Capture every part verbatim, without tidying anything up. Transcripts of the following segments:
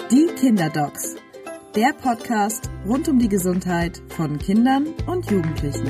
Die Kinderdocs, der Podcast rund um die Gesundheit von Kindern und Jugendlichen.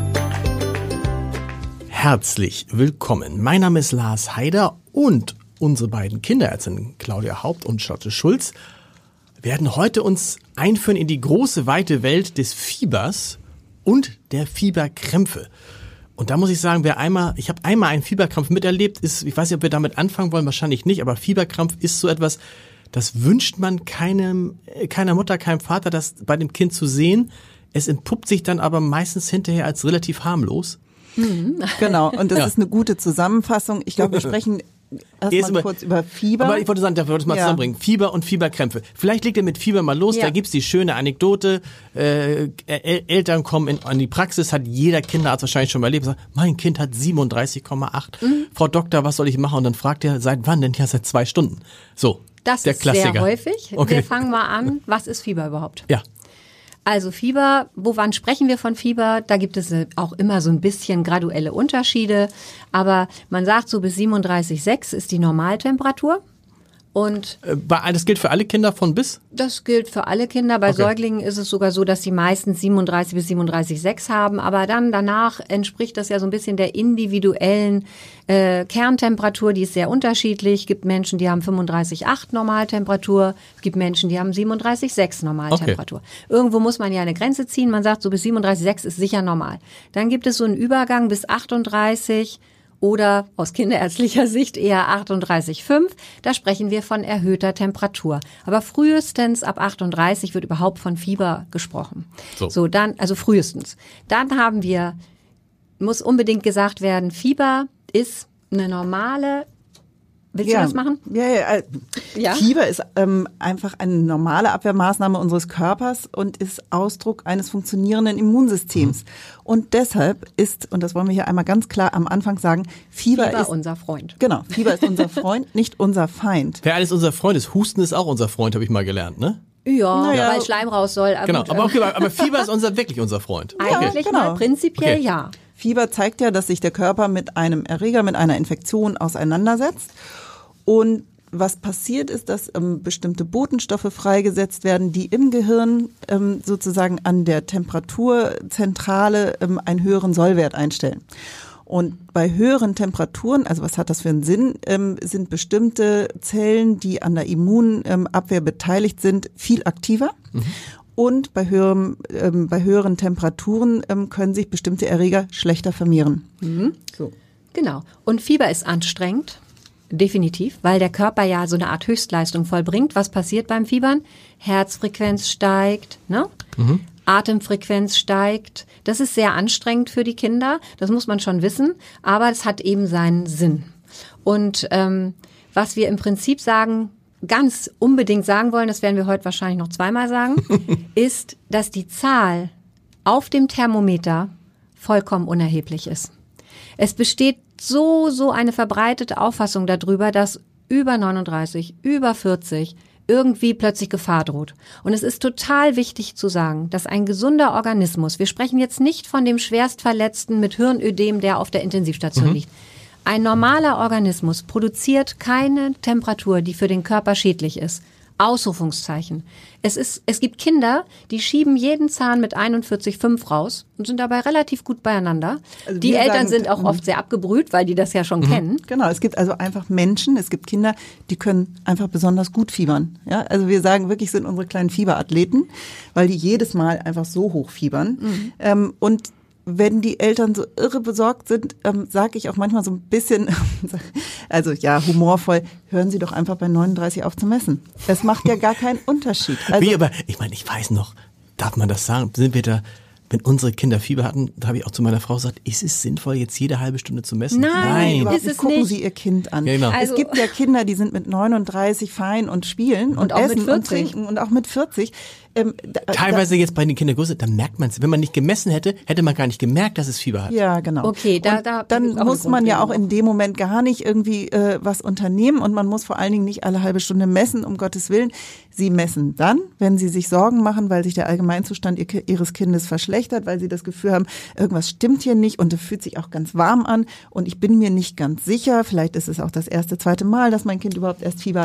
Herzlich willkommen. Mein Name ist Lars Haider und unsere beiden Kinderärztinnen Claudia Haupt und Charlotte Schulz werden heute uns einführen in die große, weite Welt des Fiebers und der Fieberkrämpfe. Und da muss ich sagen, wer einmal, ich habe einmal einen Fieberkrampf miterlebt, ist, ich weiß nicht, ob wir damit anfangen wollen, wahrscheinlich nicht, aber Fieberkrampf ist so etwas, das wünscht man keinem, keiner Mutter, keinem Vater, das bei dem Kind zu sehen. Es entpuppt sich dann aber meistens hinterher als relativ harmlos. Mhm. Genau, und das ja. ist eine gute Zusammenfassung. Ich glaube, wir sprechen erstmal kurz über Fieber. Aber ich wollte sagen, dafür wollte ich mal ja. zusammenbringen. Fieber und Fieberkrämpfe. Vielleicht legt ihr mit Fieber mal los, ja. da gibt's die schöne Anekdote. Äh, El- Eltern kommen in, in die Praxis, hat jeder Kinderarzt wahrscheinlich schon mal erlebt, sagt, mein Kind hat siebenunddreißig Komma acht. Mhm. Frau Doktor, was soll ich machen? Und dann fragt er, seit wann denn? Ja, seit zwei Stunden. So, das der ist Klassiker. Sehr häufig. Okay. Wir fangen mal an. Was ist Fieber überhaupt? Ja. Also Fieber, wo wann sprechen wir von Fieber? Da gibt es auch immer so ein bisschen graduelle Unterschiede. Aber man sagt so bis siebenunddreißig Komma sechs ist die Normaltemperatur. Und das gilt für alle Kinder von bis? Das gilt für alle Kinder. Bei okay. Säuglingen ist es sogar so, dass die meistens siebenunddreißig bis siebenunddreißig Komma sechs haben. Aber dann danach entspricht das ja so ein bisschen der individuellen äh, Kerntemperatur. Die ist sehr unterschiedlich. Es gibt Menschen, die haben fünfunddreißig Komma acht Normaltemperatur. Es gibt Menschen, die haben siebenunddreißig Komma sechs Normaltemperatur. Okay. Irgendwo muss man ja eine Grenze ziehen. Man sagt, so bis siebenunddreißig Komma sechs ist sicher normal. Dann gibt es so einen Übergang bis achtunddreißig oder aus kinderärztlicher Sicht eher achtunddreißig Komma fünf. Da sprechen wir von erhöhter Temperatur. Aber frühestens ab achtunddreißig wird überhaupt von Fieber gesprochen. So, so dann, also frühestens. Dann haben wir, muss unbedingt gesagt werden, Fieber ist eine normale. Willst ja. du das machen? Ja, ja, äh, ja. Fieber ist ähm, einfach eine normale Abwehrmaßnahme unseres Körpers und ist Ausdruck eines funktionierenden Immunsystems. Mhm. Und deshalb ist, und das wollen wir hier einmal ganz klar am Anfang sagen, Fieber, Fieber ist unser Freund. Genau, Fieber ist unser Freund, nicht unser Feind. Wer alles unser Freund ist, Husten ist auch unser Freund, habe ich mal gelernt, ne? Ja, naja. Weil Schleim raus soll. Aber genau, aber, okay, aber Fieber ist unser, wirklich unser Freund. Eigentlich ja, genau. mal prinzipiell okay. ja. Fieber zeigt ja, dass sich der Körper mit einem Erreger, mit einer Infektion auseinandersetzt. Und was passiert ist, dass ähm, bestimmte Botenstoffe freigesetzt werden, die im Gehirn ähm, sozusagen an der Temperaturzentrale ähm, einen höheren Sollwert einstellen. Und bei höheren Temperaturen, also was hat das für einen Sinn, ähm, sind bestimmte Zellen, die an der Immunabwehr beteiligt sind, viel aktiver. Mhm. Und bei, höherem, ähm, bei höheren Temperaturen ähm, können sich bestimmte Erreger schlechter vermehren. Mhm. So. Genau. Und Fieber ist anstrengend. Definitiv, weil der Körper ja so eine Art Höchstleistung vollbringt. Was passiert beim Fiebern? Herzfrequenz steigt, ne? Mhm. Atemfrequenz steigt. Das ist sehr anstrengend für die Kinder. Das muss man schon wissen. Aber es hat eben seinen Sinn. Und ähm, was wir im Prinzip sagen, ganz unbedingt sagen wollen, das werden wir heute wahrscheinlich noch zweimal sagen, ist, dass die Zahl auf dem Thermometer vollkommen unerheblich ist. Es besteht so, so eine verbreitete Auffassung darüber, dass über neununddreißig, über vierzig irgendwie plötzlich Gefahr droht. Und es ist total wichtig zu sagen, dass ein gesunder Organismus, wir sprechen jetzt nicht von dem Schwerstverletzten mit Hirnödem, der auf der Intensivstation mhm. liegt. Ein normaler Organismus produziert keine Temperatur, die für den Körper schädlich ist. Ausrufungszeichen. Es ist, es gibt Kinder, die schieben jeden Zahn mit einundvierzig Komma fünf raus und sind dabei relativ gut beieinander. Also die Eltern sagen, sind auch oft sehr abgebrüht, weil die das ja schon mhm. kennen. Genau, es gibt also einfach Menschen, es gibt Kinder, die können einfach besonders gut fiebern. Ja, also wir sagen wirklich, sind unsere kleinen Fieberathleten, weil die jedes Mal einfach so hoch fiebern. Mhm. Ähm, und wenn die Eltern so irre besorgt sind, ähm, sage ich auch manchmal so ein bisschen, also ja, humorvoll, hören Sie doch einfach bei neununddreißig auf zu messen. Das macht ja gar keinen Unterschied. Also, Wie, aber ich meine, ich weiß noch, darf man das sagen? Sind wir da, wenn unsere Kinder Fieber hatten, da habe ich auch zu meiner Frau gesagt, ist es sinnvoll, jetzt jede halbe Stunde zu messen? Nein, Nein. ist es Gucken nicht. Sie Ihr Kind an. Ja, genau. Also, es gibt ja Kinder, die sind mit neununddreißig fein und spielen und, und auch essen mit vierzig. Und trinken und auch mit vierzig. Ähm, da, Teilweise da, jetzt bei den Kindergröße, da merkt man es. Wenn man nicht gemessen hätte, hätte man gar nicht gemerkt, dass es Fieber hat. Ja, genau. Okay, da, da dann muss man ja auch in dem Moment gar nicht irgendwie äh, was unternehmen und man muss vor allen Dingen nicht alle halbe Stunde messen, um Gottes Willen. Sie messen dann, wenn Sie sich Sorgen machen, weil sich der Allgemeinzustand ihr, Ihres Kindes verschlechtert, weil Sie das Gefühl haben, irgendwas stimmt hier nicht und es fühlt sich auch ganz warm an und ich bin mir nicht ganz sicher, vielleicht ist es auch das erste, zweite Mal, dass mein Kind überhaupt erst Fieber hat.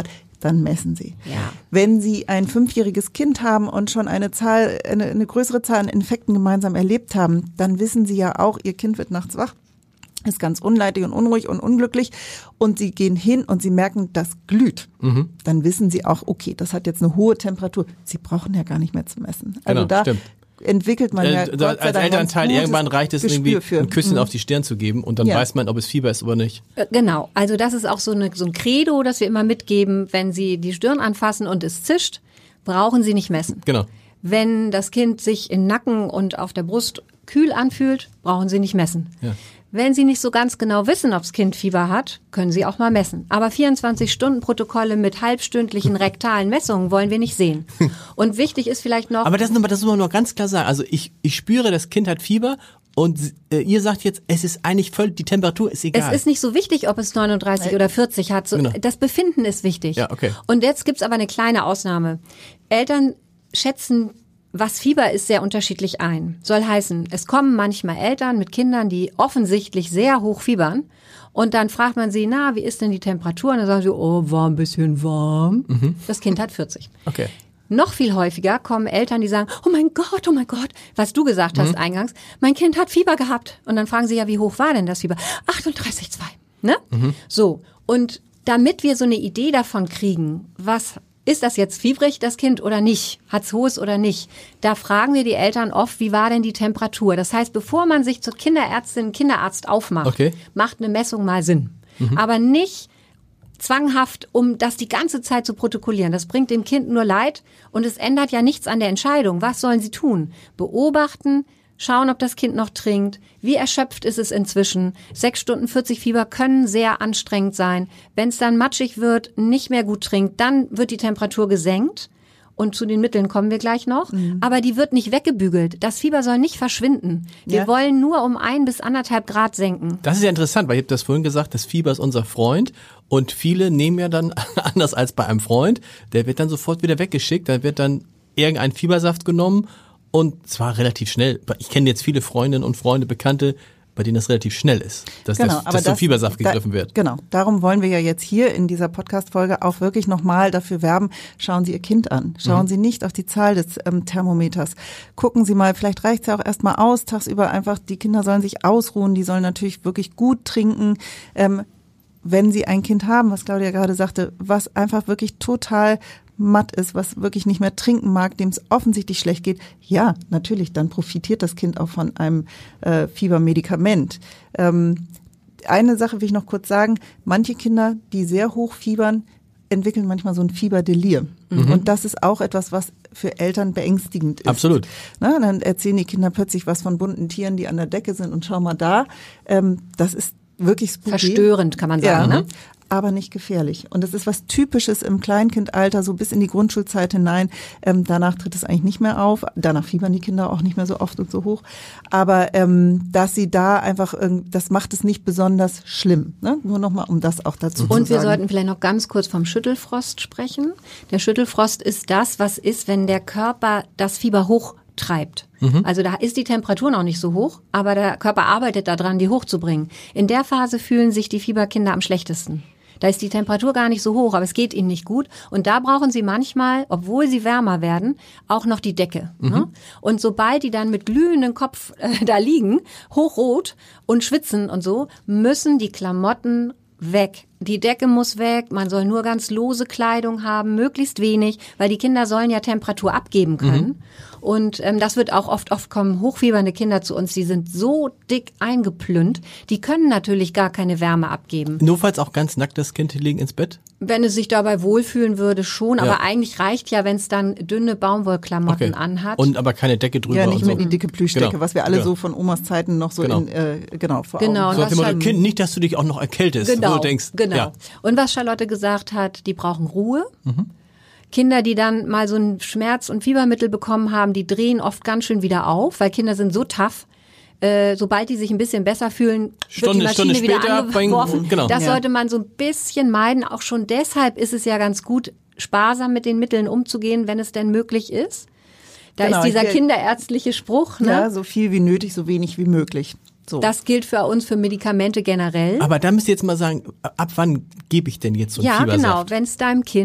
dann messen Sie. Ja. Wenn Sie ein fünfjähriges Kind haben und schon eine Zahl, eine, eine größere Zahl an Infekten gemeinsam erlebt haben, dann wissen Sie ja auch, Ihr Kind wird nachts wach, ist ganz unleidig und unruhig und unglücklich und Sie gehen hin und Sie merken, das glüht. Mhm. Dann wissen Sie auch, okay, das hat jetzt eine hohe Temperatur. Sie brauchen ja gar nicht mehr zu messen. Also genau, da stimmt. entwickelt man ja äh, da, Gott sei als Dank Elternteil irgendwann reicht es Gespür irgendwie für. ein Küsschen Mhm. auf die Stirn zu geben und dann Ja. weiß man, ob es Fieber ist oder nicht. Genau, also das ist auch so, eine, so ein Credo, das wir immer mitgeben, wenn Sie die Stirn anfassen und es zischt, brauchen Sie nicht messen. Genau. Wenn das Kind sich im Nacken und auf der Brust kühl anfühlt, brauchen Sie nicht messen. Ja. Wenn Sie nicht so ganz genau wissen, ob das Kind Fieber hat, können Sie auch mal messen. Aber vierundzwanzig-Stunden-Protokolle mit halbstündlichen rektalen Messungen wollen wir nicht sehen. Und wichtig ist vielleicht noch... Aber das, das muss man noch ganz klar sagen. Also ich, ich spüre, das Kind hat Fieber und äh, ihr sagt jetzt, es ist eigentlich voll, die Temperatur ist egal. Es ist nicht so wichtig, ob es neununddreißig oder vierzig hat. So, Genau. Das Befinden ist wichtig. Ja, okay. Und jetzt gibt's aber eine kleine Ausnahme. Eltern schätzen, was Fieber ist, sehr unterschiedlich ein. Soll heißen, es kommen manchmal Eltern mit Kindern, die offensichtlich sehr hoch fiebern. Und dann fragt man sie, na, wie ist denn die Temperatur? Und dann sagen sie, oh, war ein bisschen warm. Mhm. Das Kind hat vierzig. Okay. Noch viel häufiger kommen Eltern, die sagen, oh mein Gott, oh mein Gott, was du gesagt hast mhm. eingangs, mein Kind hat Fieber gehabt. Und dann fragen sie ja, wie hoch war denn das Fieber? achtunddreißig Komma zwei. Ne? Mhm. So, und damit wir so eine Idee davon kriegen, was ist das jetzt fiebrig, das Kind, oder nicht? Hat's hohes oder nicht? Da fragen wir die Eltern oft, wie war denn die Temperatur? Das heißt, bevor man sich zur Kinderärztin, Kinderarzt aufmacht, okay. macht eine Messung mal Sinn. Mhm. Aber nicht zwanghaft, um das die ganze Zeit zu protokollieren. Das bringt dem Kind nur Leid und es ändert ja nichts an der Entscheidung. Was sollen sie tun? Beobachten, schauen, ob das Kind noch trinkt. Wie erschöpft ist es inzwischen? Sechs Stunden vierzig Fieber können sehr anstrengend sein. Wenn es dann matschig wird, nicht mehr gut trinkt, dann wird die Temperatur gesenkt. Und zu den Mitteln kommen wir gleich noch. Mhm. Aber die wird nicht weggebügelt. Das Fieber soll nicht verschwinden. Wir ja. wollen nur um ein bis anderthalb Grad senken. Das ist ja interessant, weil ich habe das vorhin gesagt, das Fieber ist unser Freund. Und viele nehmen ja dann, anders als bei einem Freund, der wird dann sofort wieder weggeschickt. Da wird dann irgendein Fiebersaft genommen. Und zwar relativ schnell. Ich kenne jetzt viele Freundinnen und Freunde, Bekannte, bei denen das relativ schnell ist, dass, genau, das, dass zum Fiebersaft gegriffen da, wird. Genau, darum wollen wir ja jetzt hier in dieser Podcast-Folge auch wirklich nochmal dafür werben, schauen Sie Ihr Kind an. Schauen mhm. Sie nicht auf die Zahl des ähm, Thermometers. Gucken Sie mal, vielleicht reicht es ja auch erstmal aus, tagsüber einfach, die Kinder sollen sich ausruhen, die sollen natürlich wirklich gut trinken. Ähm, wenn Sie ein Kind haben, was Claudia gerade sagte, was einfach wirklich total matt ist, was wirklich nicht mehr trinken mag, dem es offensichtlich schlecht geht, ja, natürlich, dann profitiert das Kind auch von einem äh, Fiebermedikament. Ähm, eine Sache will ich noch kurz sagen, manche Kinder, die sehr hoch fiebern, entwickeln manchmal so ein Fieberdelir. Mhm. Und das ist auch etwas, was für Eltern beängstigend ist. Absolut. Na, dann erzählen die Kinder plötzlich was von bunten Tieren, die an der Decke sind und schau mal da. Ähm, das ist wirklich spooky. Verstörend, kann man sagen, ja, ne? Aber nicht gefährlich. Und das ist was Typisches im Kleinkindalter, so bis in die Grundschulzeit hinein. Ähm, danach tritt es eigentlich nicht mehr auf. Danach fiebern die Kinder auch nicht mehr so oft und so hoch. Aber ähm, dass sie da einfach, das macht es nicht besonders schlimm. Ne? Nur nochmal, um das auch dazu und zu sagen. Und wir sollten vielleicht noch ganz kurz vom Schüttelfrost sprechen. Der Schüttelfrost ist das, was ist, wenn der Körper das Fieber hoch treibt. Mhm. Also da ist die Temperatur noch nicht so hoch, aber der Körper arbeitet daran, die hochzubringen. In der Phase fühlen sich die Fieberkinder am schlechtesten. Da ist die Temperatur gar nicht so hoch, aber es geht ihnen nicht gut. Und da brauchen sie manchmal, obwohl sie wärmer werden, auch noch die Decke. Mhm. Ne? Und sobald die dann mit glühendem Kopf äh, da liegen, hochrot und schwitzen und so, müssen die Klamotten weg. Die Decke muss weg, man soll nur ganz lose Kleidung haben, möglichst wenig, weil die Kinder sollen ja Temperatur abgeben können. Mhm. Und ähm, das wird auch oft, oft kommen hochfiebernde Kinder zu uns, die sind so dick eingeplünt, die können natürlich gar keine Wärme abgeben. Nur falls auch ganz nackt das Kind liegen ins Bett? Wenn es sich dabei wohlfühlen würde, schon. Ja. Aber eigentlich reicht ja, wenn es dann dünne Baumwollklamotten okay. anhat. Und aber keine Decke drüber. Ja, nicht und mit so. die dicke Plüschdecke, genau. was wir alle genau. so von Omas Zeiten noch so genau. in, äh, genau, vor genau. Augen. So nach dem Kind, nicht, dass du dich auch noch erkältest, genau. wo du denkst. Genau. Ja. Und was Charlotte gesagt hat, die brauchen Ruhe. Mhm. Kinder, die dann mal so ein Schmerz- und Fiebermittel bekommen haben, die drehen oft ganz schön wieder auf, weil Kinder sind so tough. Äh, sobald die sich ein bisschen besser fühlen, Stunde, wird die Maschine Stunde wieder später, angeworfen. Bang, genau. Das ja. sollte man so ein bisschen meiden. Auch schon deshalb ist es ja ganz gut, sparsam mit den Mitteln umzugehen, wenn es denn möglich ist. Da genau, ist dieser ich, kinderärztliche Spruch. Ne? Ja, so viel wie nötig, so wenig wie möglich. So. Das gilt für uns für Medikamente generell. Aber da müsst ihr jetzt mal sagen, ab wann gebe ich denn jetzt so einen Ja, Fiebersaft? genau. Wenn es deinem Kind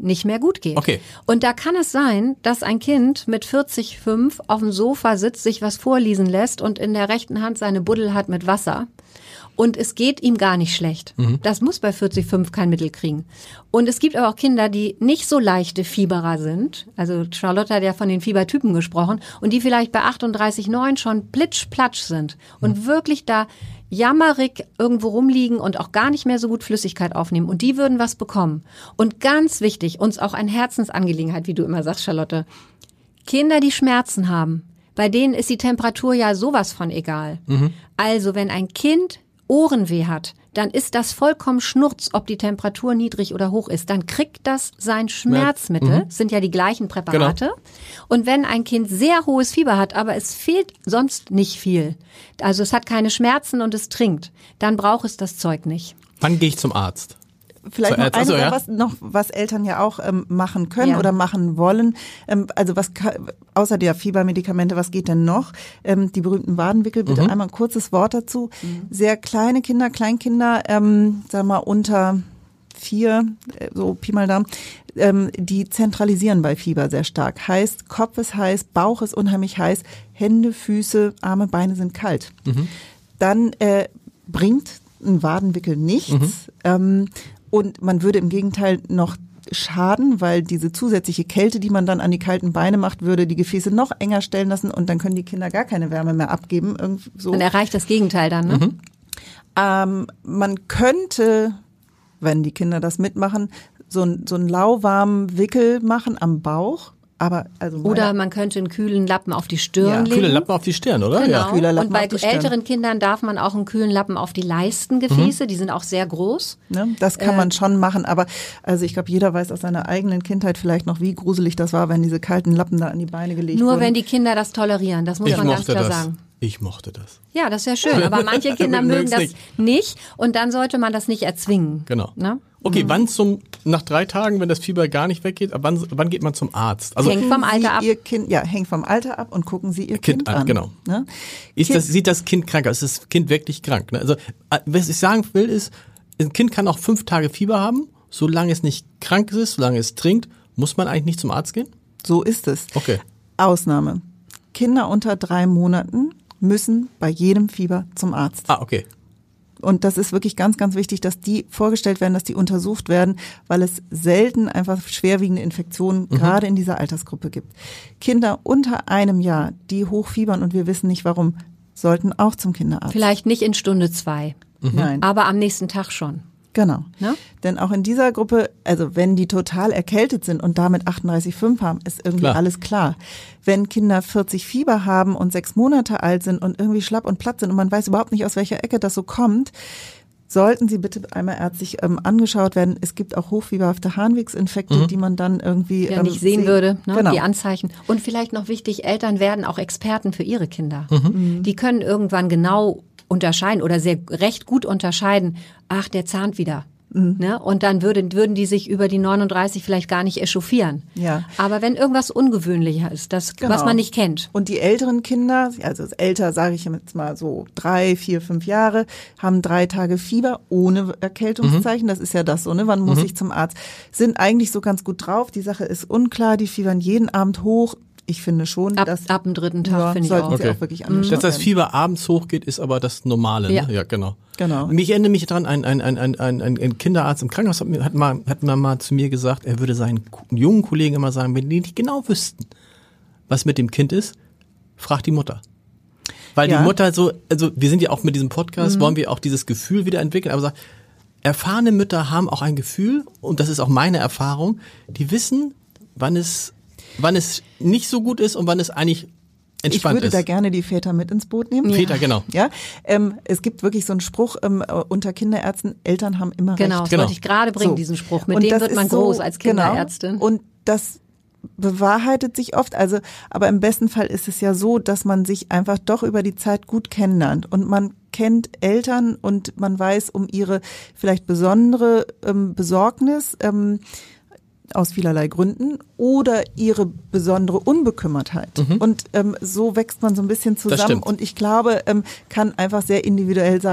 nicht mehr gut geht. Okay. Und da kann es sein, dass ein Kind mit vierzig Komma fünf auf dem Sofa sitzt, sich was vorlesen lässt und in der rechten Hand seine Buddel hat mit Wasser. Und es geht ihm gar nicht schlecht. Mhm. Das muss bei vierzig Komma fünf kein Mittel kriegen. Und es gibt aber auch Kinder, die nicht so leichte Fieberer sind. Also Charlotte hat ja von den Fiebertypen gesprochen. Und die vielleicht bei achtunddreißig Komma neun schon plitsch-platsch sind. Und mhm. wirklich da jammerig irgendwo rumliegen und auch gar nicht mehr so gut Flüssigkeit aufnehmen. Und die würden was bekommen. Und ganz wichtig, uns auch eine Herzensangelegenheit, wie du immer sagst, Charlotte. Kinder, die Schmerzen haben, bei denen ist die Temperatur ja sowas von egal. Mhm. Also wenn ein Kind Ohrenweh hat, dann ist das vollkommen Schnurz, ob die Temperatur niedrig oder hoch ist. Dann kriegt das sein Schmerzmittel, mhm. sind ja die gleichen Präparate. Genau. Und wenn ein Kind sehr hohes Fieber hat, aber es fehlt sonst nicht viel, also es hat keine Schmerzen und es trinkt, dann braucht es das Zeug nicht. Wann gehe ich zum Arzt? Vielleicht noch eine Sache, ja? was, noch, was Eltern ja auch ähm, machen können ja. oder machen wollen. Ähm, also was außer der Fiebermedikamente, was geht denn noch? Ähm, die berühmten Wadenwickel, bitte mhm. einmal ein kurzes Wort dazu. Mhm. Sehr kleine Kinder, Kleinkinder, ähm, sagen wir mal unter vier, so Pi mal Daumen, ähm, die zentralisieren bei Fieber sehr stark. Heißt, Kopf ist heiß, Bauch ist unheimlich heiß, Hände, Füße, Arme, Beine sind kalt. Mhm. Dann äh, bringt ein Wadenwickel nichts. Mhm. Ähm, Und man würde im Gegenteil noch schaden, weil diese zusätzliche Kälte, die man dann an die kalten Beine macht, würde die Gefäße noch enger stellen lassen und dann können die Kinder gar keine Wärme mehr abgeben. Irgendwie so. Man erreicht das Gegenteil dann, ne? Mhm. Ähm, man könnte, wenn die Kinder das mitmachen, so, ein, so einen lauwarmen Wickel machen am Bauch. Aber also oder man könnte einen kühlen Lappen auf die Stirn ja. legen. Kühler Lappen auf die Stirn, oder? Genau. Ja. Kühler Lappen und bei auf die Stirn. älteren Kindern darf man auch einen kühlen Lappen auf die Leistengefäße, mhm. die sind auch sehr groß. Ne, das kann äh, man schon machen, aber also ich glaube, jeder weiß aus seiner eigenen Kindheit vielleicht noch, wie gruselig das war, wenn diese kalten Lappen da an die Beine gelegt nur wurden. Nur wenn die Kinder das tolerieren, das muss ich man ganz klar das. sagen. Ich mochte das. Ja, das ist ja schön, aber manche Kinder mögen das nicht. nicht und dann sollte man das nicht erzwingen. Genau. Ne? Okay, mhm. wann zum, nach drei Tagen, wenn das Fieber gar nicht weggeht, wann, wann geht man zum Arzt? Also hängt vom Alter ab. Ihr Kind, ja, hängt vom Alter ab und gucken Sie Ihr Kind, Kind an. Genau. Ne? Ist Kind, das, sieht das Kind krank aus? Ist das Kind wirklich krank? Ne? Also, was ich sagen will ist, ein Kind kann auch fünf Tage Fieber haben, solange es nicht krank ist, solange es trinkt, muss man eigentlich nicht zum Arzt gehen? So ist es. Okay. Ausnahme. Kinder unter drei Monaten müssen bei jedem Fieber zum Arzt. Ah, okay. Und das ist wirklich ganz, ganz wichtig, dass die vorgestellt werden, dass die untersucht werden, weil es selten einfach schwerwiegende Infektionen mhm. gerade in dieser Altersgruppe gibt. Kinder unter einem Jahr, die hochfiebern und wir wissen nicht warum, sollten auch zum Kinderarzt. Vielleicht nicht in Stunde zwei, mhm. Nein. aber am nächsten Tag schon. Genau. Ne? Denn auch in dieser Gruppe, also wenn die total erkältet sind und damit achtunddreißig Komma fünf haben, ist irgendwie klar. alles klar. Wenn Kinder vierzig Fieber haben und sechs Monate alt sind und irgendwie schlapp und platt sind und man weiß überhaupt nicht, aus welcher Ecke das so kommt, sollten sie bitte einmal ärztlich ähm, angeschaut werden. Es gibt auch hochfieberhafte Harnwegsinfekte, mhm. die man dann irgendwie ja, ähm, nicht sehen würde, ne? Genau. Die Anzeichen. Und vielleicht noch wichtig, Eltern werden auch Experten für ihre Kinder. Mhm. Die können irgendwann genau unterscheiden oder sehr recht gut unterscheiden, ach, der zahnt wieder. Mhm. Ne? Und dann würden, würden die sich über die neununddreißig vielleicht gar nicht echauffieren. Ja. Aber wenn irgendwas ungewöhnlicher ist, das, genau. was man nicht kennt. Und die älteren Kinder, also älter sage ich jetzt mal so drei, vier, fünf Jahre, haben drei Tage Fieber ohne Erkältungszeichen. Mhm. Das ist ja das so, ne? Wann muss mhm. ich zum Arzt? Sind eigentlich so ganz gut drauf. Die Sache ist unklar. Die fiebern jeden Abend hoch. Ich finde schon, ab, dass ab dem dritten Tag ja, finde ich sollten auch. Sie okay. auch wirklich angeschaut Dass das werden. Fieber abends hochgeht, ist aber das Normale. Ja, ne? Ja genau. Genau. Ich erinnere mich daran, ein, ein, ein, ein, ein, ein Kinderarzt im Krankenhaus hat, mir, hat, mal, hat mal, mal zu mir gesagt, er würde seinen jungen Kollegen immer sagen, wenn die nicht genau wüssten, was mit dem Kind ist, fragt die Mutter. Weil ja. die Mutter so, also wir sind ja auch mit diesem Podcast, mhm. wollen wir auch dieses Gefühl wieder entwickeln, aber sagt, erfahrene Mütter haben auch ein Gefühl, und das ist auch meine Erfahrung, die wissen, wann es wann es nicht so gut ist und wann es eigentlich entspannt ist. Ich würde ist. da gerne die Väter mit ins Boot nehmen. Ja. Väter, genau. Ja, ähm, es gibt wirklich so einen Spruch ähm, unter Kinderärzten, Eltern haben immer genau, recht. Genau, das wollte ich gerade bringen, so. diesen Spruch. Mit und dem wird man so, groß als Kinderärztin. Genau, und das bewahrheitet sich oft, also aber im besten Fall ist es ja so, dass man sich einfach doch über die Zeit gut kennenlernt und man kennt Eltern und man weiß um ihre vielleicht besondere ähm, Besorgnis, ähm, aus vielerlei Gründen oder ihre besondere Unbekümmertheit. Mhm. Und ähm, so wächst man so ein bisschen zusammen und ich glaube, ähm, kann einfach sehr individuell sagen,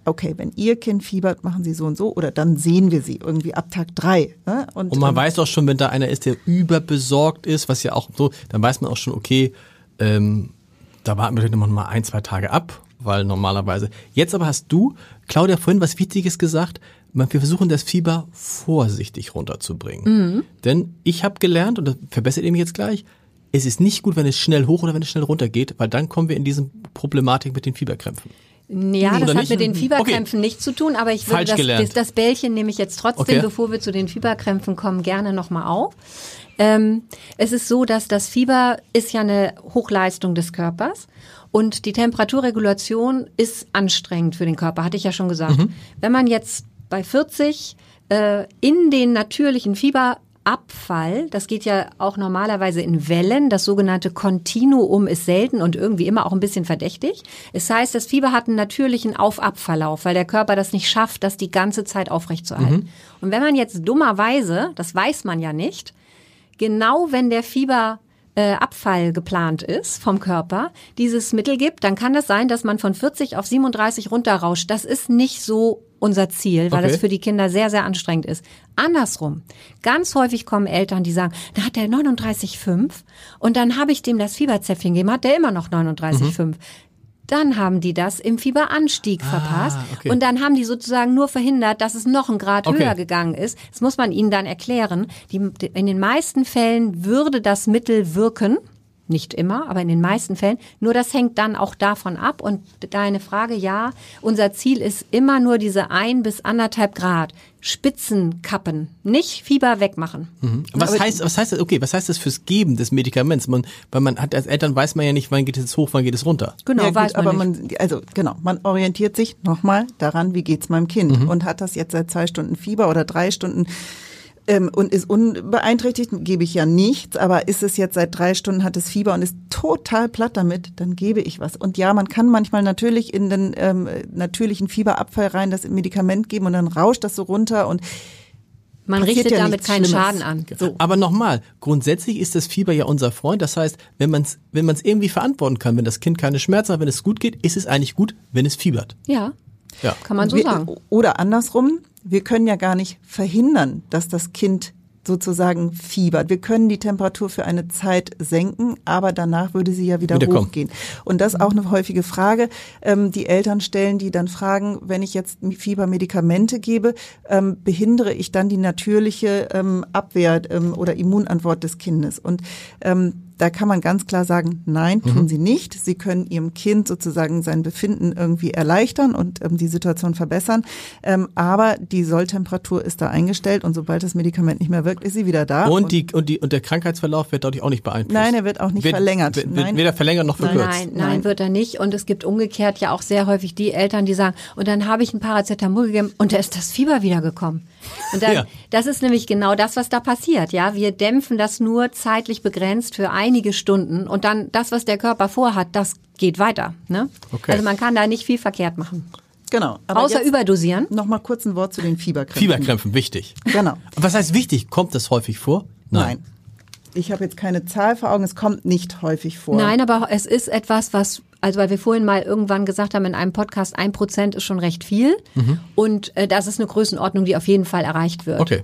okay, wenn Ihr Kind fiebert, machen Sie so und so oder dann sehen wir Sie irgendwie ab Tag drei. Ne? Und, und man ähm, weiß auch schon, wenn da einer ist, der überbesorgt ist, was ja auch so, dann weiß man auch schon, okay, ähm, da warten wir noch mal ein, zwei Tage ab, weil normalerweise. Jetzt aber hast du, Claudia, vorhin was Wichtiges gesagt, wir versuchen das Fieber vorsichtig runterzubringen. Mhm. Denn ich habe gelernt, und das verbessert ihr mich jetzt gleich, es ist nicht gut, wenn es schnell hoch oder wenn es schnell runter geht, weil dann kommen wir in diese Problematik mit den Fieberkrämpfen. Ja, das Oder hat nicht? mit den Fieberkrämpfen Okay. nichts zu tun, aber ich würde das, das, das Bällchen nehme ich jetzt trotzdem, Okay. bevor wir zu den Fieberkrämpfen kommen, gerne nochmal auf. Ähm, es ist so, dass das Fieber ist ja eine Hochleistung des Körpers und die Temperaturregulation ist anstrengend für den Körper, hatte ich ja schon gesagt. Mhm. Wenn man jetzt bei vierzig äh, in den natürlichen Fieberabfall, das geht ja auch normalerweise in Wellen, das sogenannte Kontinuum ist selten und irgendwie immer auch ein bisschen verdächtig. Es heißt, das Fieber hat einen natürlichen Auf-Ab-Verlauf, weil der Körper das nicht schafft, das die ganze Zeit aufrechtzuerhalten. Mhm. Und wenn man jetzt dummerweise, das weiß man ja nicht, genau wenn der Fieberabfall geplant ist vom Körper, dieses Mittel gibt, dann kann das sein, dass man von vierzig auf siebenunddreißig runterrauscht. Das ist nicht so unser Ziel, weil okay. das für die Kinder sehr, sehr anstrengend ist. Andersrum, ganz häufig kommen Eltern, die sagen, da hat der neununddreißig Komma fünf und dann habe ich dem das Fieberzäpfchen gegeben, hat der immer noch neununddreißig Komma fünf. Mhm. Dann haben die das im Fieberanstieg ah, verpasst okay. und dann haben die sozusagen nur verhindert, dass es noch einen Grad okay. höher gegangen ist. Das muss man ihnen dann erklären. Die, in den meisten Fällen würde das Mittel wirken, nicht immer, aber in den meisten Fällen. Nur das hängt dann auch davon ab. Und deine Frage, ja, unser Ziel ist immer nur diese ein bis anderthalb Grad Spitzenkappen, nicht Fieber wegmachen. Mhm. Was aber heißt, was heißt das? Okay, was heißt das fürs Geben des Medikaments? Man, weil man hat als Eltern weiß man ja nicht, wann geht es hoch, wann geht es runter. Genau, ja, weiß gut, man aber nicht. Man, also genau, man orientiert sich nochmal daran, wie geht's meinem Kind mhm. und hat das jetzt seit zwei Stunden Fieber oder drei Stunden ähm, und ist unbeeinträchtigt, gebe ich ja nichts, aber ist es jetzt seit drei Stunden, hat es Fieber und ist total platt damit, dann gebe ich was. Und ja, man kann manchmal natürlich in den ähm, natürlichen Fieberabfall rein das Medikament geben und dann rauscht das so runter und man richtet ja damit keinen Schlimmes. Schaden an. So. Aber nochmal, grundsätzlich ist das Fieber ja unser Freund. Das heißt, wenn man es wenn man es irgendwie verantworten kann, wenn das Kind keine Schmerzen hat, wenn es gut geht, ist es eigentlich gut, wenn es fiebert. Ja, ja. Kann man so wir, sagen. Oder andersrum, wir können ja gar nicht verhindern, dass das Kind sozusagen fiebert. Wir können die Temperatur für eine Zeit senken, aber danach würde sie ja wieder, wieder hochgehen. Kommen. Und das ist auch eine häufige Frage, ähm, die Eltern stellen, die dann fragen, wenn ich jetzt Fiebermedikamente gebe, ähm, behindere ich dann die natürliche ähm, Abwehr ähm, oder Immunantwort des Kindes? Und ähm, da kann man ganz klar sagen, nein, tun mhm. Sie nicht. Sie können Ihrem Kind sozusagen sein Befinden irgendwie erleichtern und ähm, die Situation verbessern. Ähm, aber die Solltemperatur ist da eingestellt und sobald das Medikament nicht mehr wirkt, ist sie wieder da. Und, und die und die und der Krankheitsverlauf wird dadurch auch nicht beeinflusst. Nein, er wird auch nicht wird, verlängert. Wird, nein. wird weder verlängert noch verkürzt. Nein, nein, nein, wird er nicht. Und es gibt umgekehrt ja auch sehr häufig die Eltern, die sagen, und dann habe ich ein Paracetamol gegeben und da ist das Fieber wieder gekommen. Und dann, ja. das ist nämlich genau das, was da passiert. Ja, wir dämpfen das nur zeitlich begrenzt für einige Stunden und dann das, was der Körper vorhat, das geht weiter. Ne? Okay. Also man kann da nicht viel verkehrt machen. Genau. Aber außer überdosieren. Noch mal kurz ein Wort zu den Fieberkrämpfen. Fieberkrämpfen, wichtig. Genau. Was heißt wichtig? Kommt das häufig vor? Nein. Nein. Ich habe jetzt keine Zahl vor Augen, es kommt nicht häufig vor. Nein, aber es ist etwas, was, also weil wir vorhin mal irgendwann gesagt haben in einem Podcast, ein Prozent ist schon recht viel. Mhm. Und äh, das ist eine Größenordnung, die auf jeden Fall erreicht wird. Okay.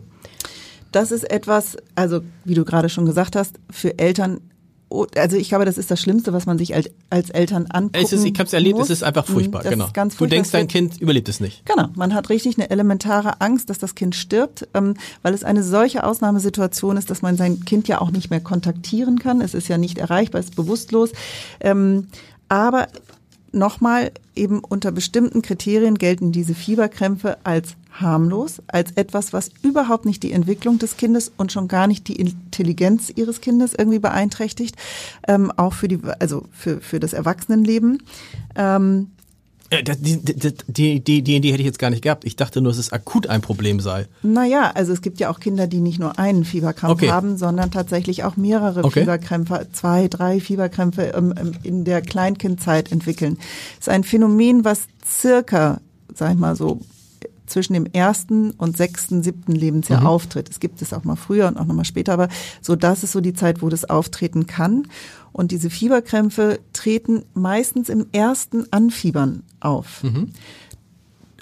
Das ist etwas, also wie du gerade schon gesagt hast, für Eltern, also ich glaube, das ist das Schlimmste, was man sich als, als Eltern angucken es ist, ich habe es erlebt, muss. es ist einfach furchtbar. Das genau. Ist ganz furchtbar. Du denkst, dein wird, Kind überlebt es nicht. Genau, man hat richtig eine elementare Angst, dass das Kind stirbt, ähm, weil es eine solche Ausnahmesituation ist, dass man sein Kind ja auch nicht mehr kontaktieren kann. Es ist ja nicht erreichbar, es ist bewusstlos. Ähm, aber nochmal, eben unter bestimmten Kriterien gelten diese Fieberkrämpfe als harmlos, als etwas, was überhaupt nicht die Entwicklung des Kindes und schon gar nicht die Intelligenz ihres Kindes irgendwie beeinträchtigt, ähm, auch für die, also für für das Erwachsenenleben. Ähm, Die, die, die, die, die Idee hätte ich jetzt gar nicht gehabt. Ich dachte nur, dass es akut ein Problem sei. Naja, also es gibt ja auch Kinder, die nicht nur einen Fieberkrampf okay. haben, sondern tatsächlich auch mehrere okay. Fieberkrämpfe, zwei, drei Fieberkrämpfe ähm, in der Kleinkindzeit entwickeln. Es ist ein Phänomen, was circa, sag ich mal so, zwischen dem ersten und sechsten, siebten Lebensjahr mhm. auftritt. Es gibt es auch mal früher und auch noch mal später, aber so das ist so die Zeit, wo das auftreten kann. Und diese Fieberkrämpfe treten meistens im ersten Anfiebern auf. Mhm.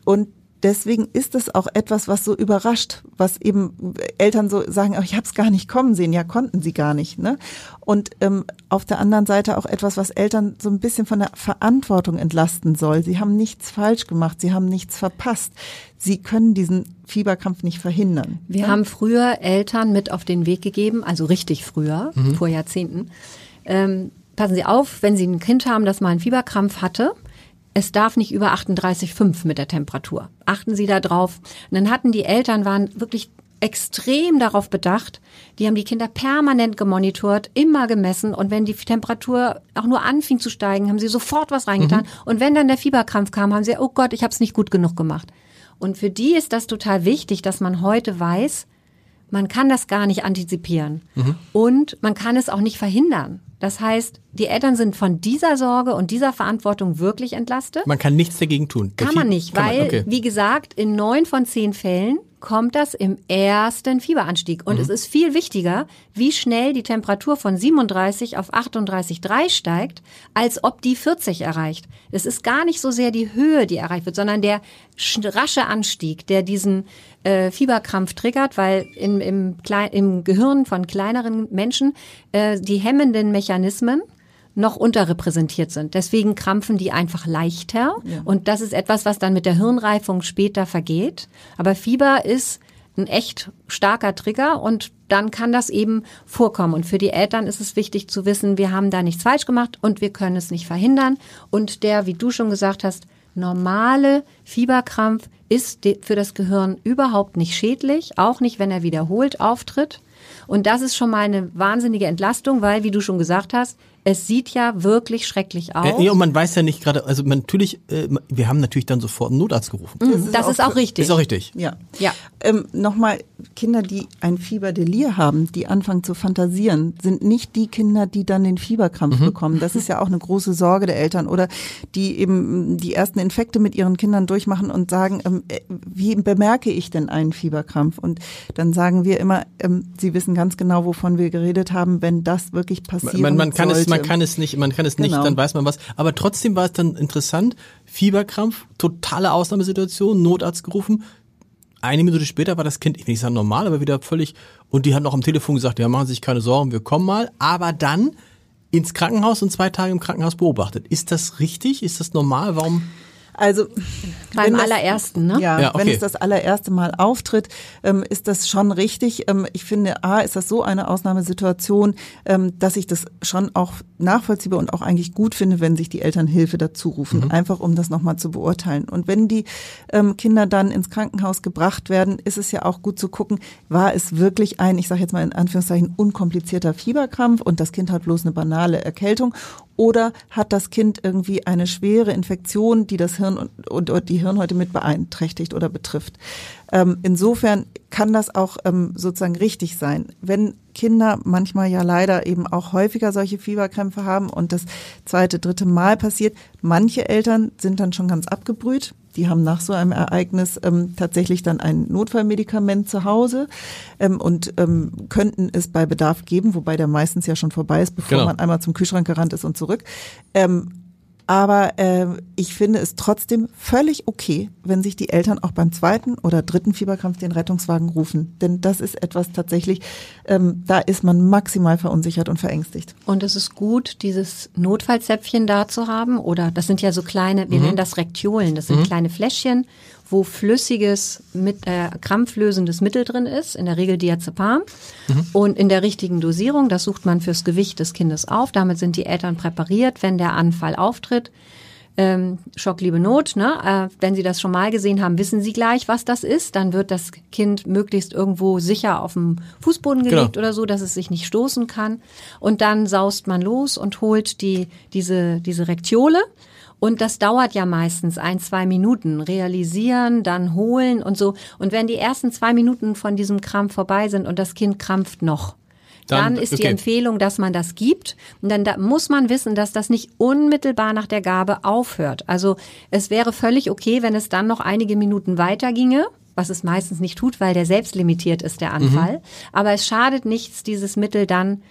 Und deswegen ist es auch etwas, was so überrascht, was eben Eltern so sagen, ach, ich habe es gar nicht kommen sehen. Ja, konnten sie gar nicht. Ne? Und ähm, auf der anderen Seite auch etwas, was Eltern so ein bisschen von der Verantwortung entlasten soll. Sie haben nichts falsch gemacht, sie haben nichts verpasst. Sie können diesen Fieberkrampf nicht verhindern. Wir ja? haben früher Eltern mit auf den Weg gegeben, also richtig früher, mhm. vor Jahrzehnten. Ähm, passen Sie auf, wenn Sie ein Kind haben, das mal einen Fieberkrampf hatte, es darf nicht über achtunddreißig Komma fünf mit der Temperatur. Achten Sie da drauf. Und dann hatten die Eltern, waren wirklich extrem darauf bedacht. Die haben die Kinder permanent gemonitort, immer gemessen. Und wenn die Temperatur auch nur anfing zu steigen, haben sie sofort was reingetan. Mhm. Und wenn dann der Fieberkrampf kam, haben sie, oh Gott, ich habe es nicht gut genug gemacht. Und für die ist das total wichtig, dass man heute weiß, man kann das gar nicht antizipieren. Mhm. Und man kann es auch nicht verhindern. Das heißt, die Eltern sind von dieser Sorge und dieser Verantwortung wirklich entlastet. Man kann nichts dagegen tun. Kann man nicht, kann weil, man, okay. wie gesagt, in neun von zehn Fällen kommt das im ersten Fieberanstieg. Und mhm. es ist viel wichtiger, wie schnell die Temperatur von siebenunddreißig auf achtunddreißig Komma drei steigt, als ob die vierzig erreicht. Es ist gar nicht so sehr die Höhe, die erreicht wird, sondern der rasche Anstieg, der diesen äh, Fieberkrampf triggert, weil im, im, Klein, im Gehirn von kleineren Menschen äh, die hemmenden Mechanismen noch unterrepräsentiert sind. Deswegen krampfen die einfach leichter. Ja. Und das ist etwas, was dann mit der Hirnreifung später vergeht. Aber Fieber ist ein echt starker Trigger und dann kann das eben vorkommen. Und für die Eltern ist es wichtig zu wissen, wir haben da nichts falsch gemacht und wir können es nicht verhindern. Und der, wie du schon gesagt hast, normale Fieberkrampf ist für das Gehirn überhaupt nicht schädlich, auch nicht, wenn er wiederholt auftritt. Und das ist schon mal eine wahnsinnige Entlastung, weil, wie du schon gesagt hast, es sieht ja wirklich schrecklich aus. Äh, ja, und man weiß ja nicht gerade, also man, natürlich, äh, wir haben natürlich dann sofort einen Notarzt gerufen. Das, ist, das auch, ist auch richtig. Ist auch richtig. Ja. ja. Ähm, Nochmal, Kinder, die ein Fieberdelir haben, die anfangen zu fantasieren, sind nicht die Kinder, die dann den Fieberkrampf mhm. bekommen. Das ist ja auch eine große Sorge der Eltern. Oder die eben die ersten Infekte mit ihren Kindern durchmachen und sagen, ähm, wie bemerke ich denn einen Fieberkrampf? Und dann sagen wir immer, ähm, sie wissen ganz genau, wovon wir geredet haben, wenn das wirklich passieren man, man kann sollte. Es, man kann es nicht, man kann es nicht, genau. Dann weiß man was. Aber trotzdem war es dann interessant. Fieberkrampf, totale Ausnahmesituation, Notarzt gerufen. Eine Minute später war das Kind, ich will nicht sagen normal, aber wieder völlig, und die hat noch am Telefon gesagt, ja, machen Sie sich keine Sorgen, wir kommen mal. Aber dann ins Krankenhaus und zwei Tage im Krankenhaus beobachtet. Ist das richtig? Ist das normal? Warum? Also beim das, allerersten, ne? Ja, ja okay. Wenn es das allererste Mal auftritt, ähm, ist das schon richtig. Ähm, ich finde, A, ist das so eine Ausnahmesituation, ähm, dass ich das schon auch nachvollziehbar und auch eigentlich gut finde, wenn sich die Eltern Hilfe dazu rufen, mhm. einfach um das nochmal zu beurteilen. Und wenn die ähm, Kinder dann ins Krankenhaus gebracht werden, ist es ja auch gut zu gucken, war es wirklich ein, ich sage jetzt mal in Anführungszeichen, unkomplizierter Fieberkrampf und das Kind hat bloß eine banale Erkältung. Oder hat das Kind irgendwie eine schwere Infektion, die das Hirn und, und die Hirnhäute mit beeinträchtigt oder betrifft? Ähm, insofern kann das auch ähm, sozusagen richtig sein. Wenn Kinder manchmal ja leider eben auch häufiger solche Fieberkrämpfe haben und das zweite, dritte Mal passiert, manche Eltern sind dann schon ganz abgebrüht. Die haben nach so einem Ereignis ähm, tatsächlich dann ein Notfallmedikament zu Hause ähm, und ähm, könnten es bei Bedarf geben, wobei der meistens ja schon vorbei ist, bevor genau. man einmal zum Kühlschrank gerannt ist und zurück. Ähm, aber äh, ich finde es trotzdem völlig okay, wenn sich die Eltern auch beim zweiten oder dritten Fieberkrampf den Rettungswagen rufen. Denn das ist etwas tatsächlich, ähm, da ist man maximal verunsichert und verängstigt. Und es ist gut, dieses Notfallzäpfchen da zu haben. Oder das sind ja so kleine, wir mhm. nennen das Rektiolen, das sind mhm. kleine Fläschchen, wo flüssiges, mit, äh, krampflösendes Mittel drin ist, in der Regel Diazepam. Mhm. Und in der richtigen Dosierung, das sucht man fürs Gewicht des Kindes auf. Damit sind die Eltern präpariert, wenn der Anfall auftritt. Ähm, Schock, Liebe, Not, ne? Äh, wenn Sie das schon mal gesehen haben, wissen Sie gleich, was das ist. Dann wird das Kind möglichst irgendwo sicher auf dem Fußboden gelegt genau. oder so, dass es sich nicht stoßen kann. Und dann saust man los und holt die diese diese Rektiole. Und das dauert ja meistens ein, zwei Minuten. Realisieren, dann holen und so. Und wenn die ersten zwei Minuten von diesem Krampf vorbei sind und das Kind krampft noch, dann, dann ist okay. die Empfehlung, dass man das gibt. Und dann da muss man wissen, dass das nicht unmittelbar nach der Gabe aufhört. Also es wäre völlig okay, wenn es dann noch einige Minuten weiter ginge, was es meistens nicht tut, weil der selbst limitiert ist, der Anfall. Mhm. Aber es schadet nichts, dieses Mittel dann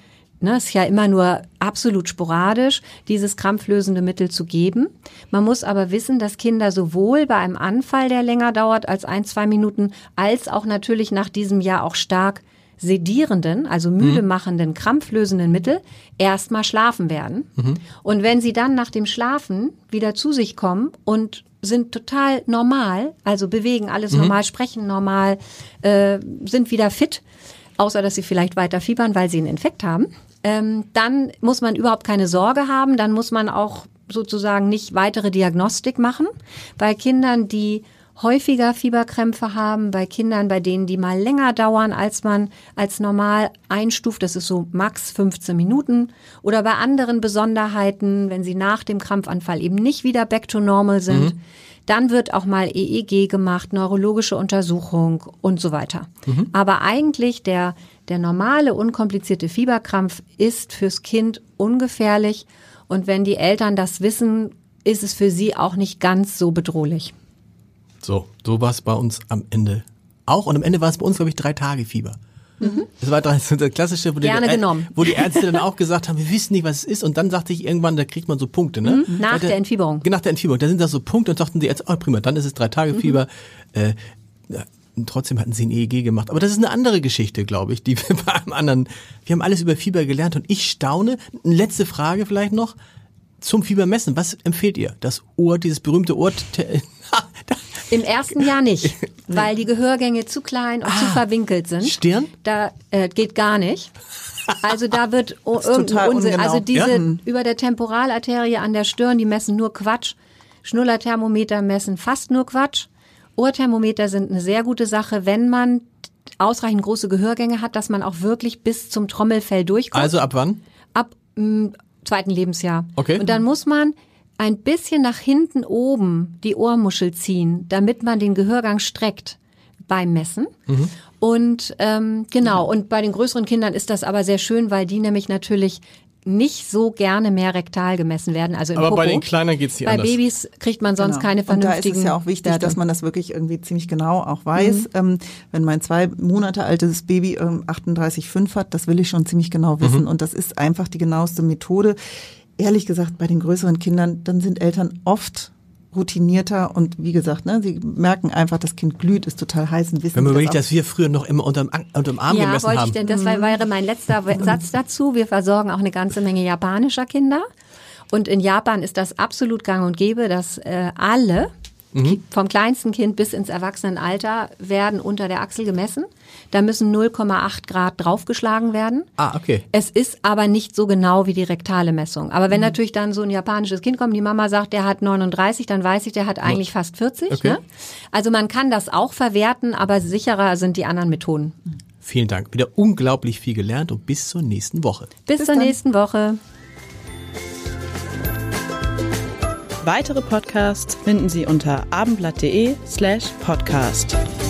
ne, ist ja immer nur absolut sporadisch, dieses krampflösende Mittel zu geben. Man muss aber wissen, dass Kinder sowohl bei einem Anfall, der länger dauert als ein, zwei Minuten, als auch natürlich nach diesem Jahr auch stark sedierenden, also müde machenden, krampflösenden Mittel erstmal schlafen werden. Mhm. Und wenn sie dann nach dem Schlafen wieder zu sich kommen und sind total normal, also bewegen alles mhm. normal, sprechen normal, äh, sind wieder fit, außer dass sie vielleicht weiter fiebern, weil sie einen Infekt haben, ähm, dann muss man überhaupt keine Sorge haben, dann muss man auch sozusagen nicht weitere Diagnostik machen. Bei Kindern, die häufiger Fieberkrämpfe haben, bei Kindern, bei denen die mal länger dauern, als man als normal einstuft, das ist so max fünfzehn Minuten, oder bei anderen Besonderheiten, wenn sie nach dem Krampfanfall eben nicht wieder back to normal sind, mhm. dann wird auch mal E E G gemacht, neurologische Untersuchung und so weiter. Mhm. Aber eigentlich der, der normale, unkomplizierte Fieberkrampf ist fürs Kind ungefährlich, und wenn die Eltern das wissen, ist es für sie auch nicht ganz so bedrohlich. So, so war es bei uns am Ende auch. Und am Ende war es bei uns, glaube ich, drei Tage Fieber. Mhm. Das war das klassische, wo die, Gerne genommen. wo die Ärzte dann auch gesagt haben, wir wissen nicht, was es ist. Und dann sagte ich irgendwann, da kriegt man so Punkte. Ne? Mhm. Nach der, der Entfieberung. Nach der Entfieberung. Da sind das so Punkte und sagten die Ärzte, oh prima, dann ist es drei Tage Fieber. Mhm. Äh, ja, und trotzdem hatten sie ein E E G gemacht. Aber das ist eine andere Geschichte, glaube ich, die wir bei einem anderen, wir haben alles über Fieber gelernt und ich staune. Eine letzte Frage vielleicht noch zum Fiebermessen. Was empfehlt ihr? Das Ohr, dieses berühmte Ohr... Im ersten Jahr nicht, weil die Gehörgänge zu klein und ah, zu verwinkelt sind. Stirn? Da äh, geht gar nicht. Also da wird oh, irgendein Unsinn. Also diese ja. über der Temporalarterie an der Stirn, die messen nur Quatsch. Schnullerthermometer messen fast nur Quatsch. Ohrthermometer sind eine sehr gute Sache, wenn man ausreichend große Gehörgänge hat, dass man auch wirklich bis zum Trommelfell durchkommt. Also ab wann? Ab m, zweiten Lebensjahr. Okay. Und dann muss man ein bisschen nach hinten oben die Ohrmuschel ziehen, damit man den Gehörgang streckt beim Messen. Mhm. Und ähm, genau, und bei den größeren Kindern ist das aber sehr schön, weil die nämlich natürlich nicht so gerne mehr rektal gemessen werden, also im Aber Popo. bei den Kleineren geht's nicht Bei anders. Babys kriegt man sonst genau. keine vernünftigen Und da ist es ja auch wichtig, Werte. dass man das wirklich irgendwie ziemlich genau auch weiß. Mhm. Ähm, wenn mein zwei Monate altes Baby ähm, achtunddreißig Komma fünf hat, das will ich schon ziemlich genau wissen. Mhm. Und das ist einfach die genaueste Methode. Ehrlich gesagt, bei den größeren Kindern, dann sind Eltern oft routinierter und wie gesagt, ne, sie merken einfach, das Kind glüht, ist total heiß und wissen. Wenn man überlegt, dass wir früher noch immer unterm, unterm Arm ja, gemessen wollte haben. Ich denn, das wäre mein letzter Satz dazu. Wir versorgen auch eine ganze Menge japanischer Kinder. Und in Japan ist das absolut gang und gäbe, dass äh, alle, mhm. vom kleinsten Kind bis ins Erwachsenenalter, werden unter der Achsel gemessen. Da müssen null Komma acht Grad draufgeschlagen werden. Ah, okay. Es ist aber nicht so genau wie die rektale Messung. Aber wenn mhm. natürlich dann so ein japanisches Kind kommt, die Mama sagt, der hat neununddreißig, dann weiß ich, der hat eigentlich ja. fast vierzig. Okay. Ne? Also man kann das auch verwerten, aber sicherer sind die anderen Methoden. Vielen Dank. Wieder unglaublich viel gelernt und bis zur nächsten Woche. Bis, bis zur dann. nächsten Woche. Weitere Podcasts finden Sie unter abendblatt.de slash podcast.